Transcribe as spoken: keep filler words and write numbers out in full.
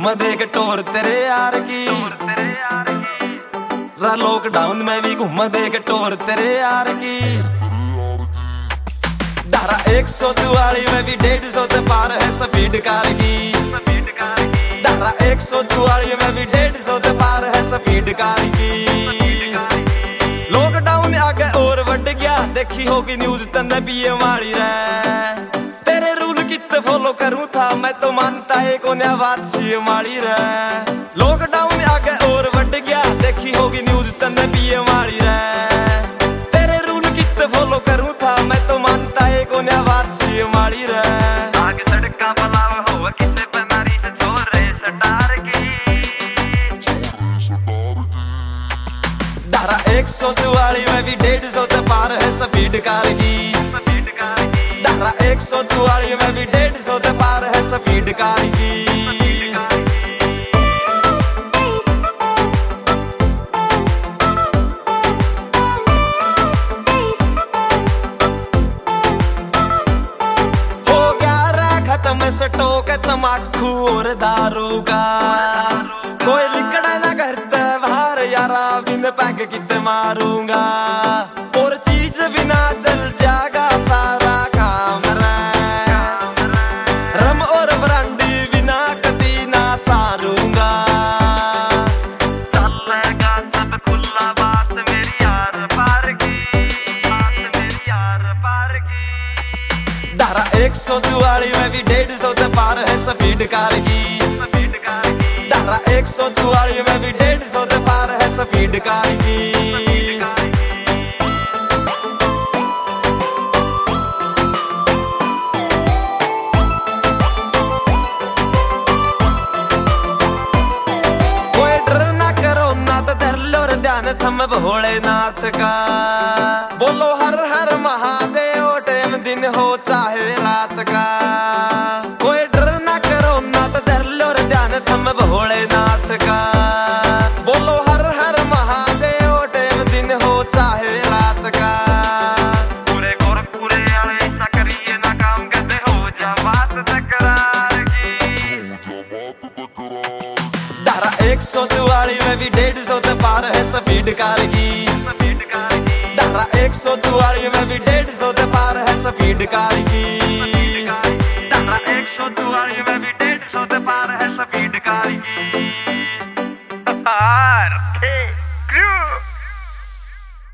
घूम देख टोर तेरे यार की। लॉकडाउन में भी घूम देख टोर तेरे यार की। धारा एक सौ चुवाली में भी डेढ़ सौ से पार है स्पीड कार की। धारा एक सौ चुवाली में भी डेढ़ सौ से पार है स्पीड कार की। लॉकडाउन आगे और बढ़ गया, देखी होगी न्यूज तन्ने पिए मारी रे। तेरे रूल कितने फॉलो करूं था मैं तो मानता है कोने बात सी मारी रे। लॉकडाउन आगे और बढ़ गया, देखी होगी न्यूज तन्ने पिए मारी रे। तेरे रूल कितने फॉलो करूं था मैं तो मानता है कोने बात सी मारी रे। आगे सड़का पलाव हो किसे बनारी से छोड़ रे सटार की। धारा एक सौ चुवाली में भी डेढ़ सौ से पार है स्पीड कार की। धारा एक सौ चुवाली में भी डेढ़ सौ से पार है स्पीड कार की। हो गया रा खत्म स्टॉक तमाकू और दारू का। कोई लिकड़ा ना करते बाहर यारा, बिन पैक कितने मारूंगा। और चीज बिना चल जाएगा सारा काम रे। रम और ब्रांडी बिना कभी ना सारूंगा। चलेगा सब खुला बात मेरी यार पार की। मेरी यार पार की। धारा एक सौ चुवाली में भी डेढ़ सौ से पार है स्पीड कार की। धारा एक सौ चुवाली में भी डेढ़ सौ से पार है स्पीड कार की। कोई डर ना करो ना तो धर लो रे ध्यान थम भोलेनाथ का। बोलो हर हर महादेव टाइम दिन हो चाहे रात का। कोई डर ना करो ना तो धर लो रे ध्यान थम भोलेनाथ का। बोलो हर हर महादेव टाइम दिन हो चाहे रात का। पूरे गोरखपुरे वाले ऐसा करिए ना काम कहते हो जा बात तकरार की। धारा एक सौ चुवाली में भी डेढ़ सौ से पार है स्पीड कार की। धारा एक सौ चुवाली में भी डेढ़ सौ से पार है स्पीड कार की। धारा एक सौ चुवाली में भी डेढ़ सौ से पार है स्पीड कार की।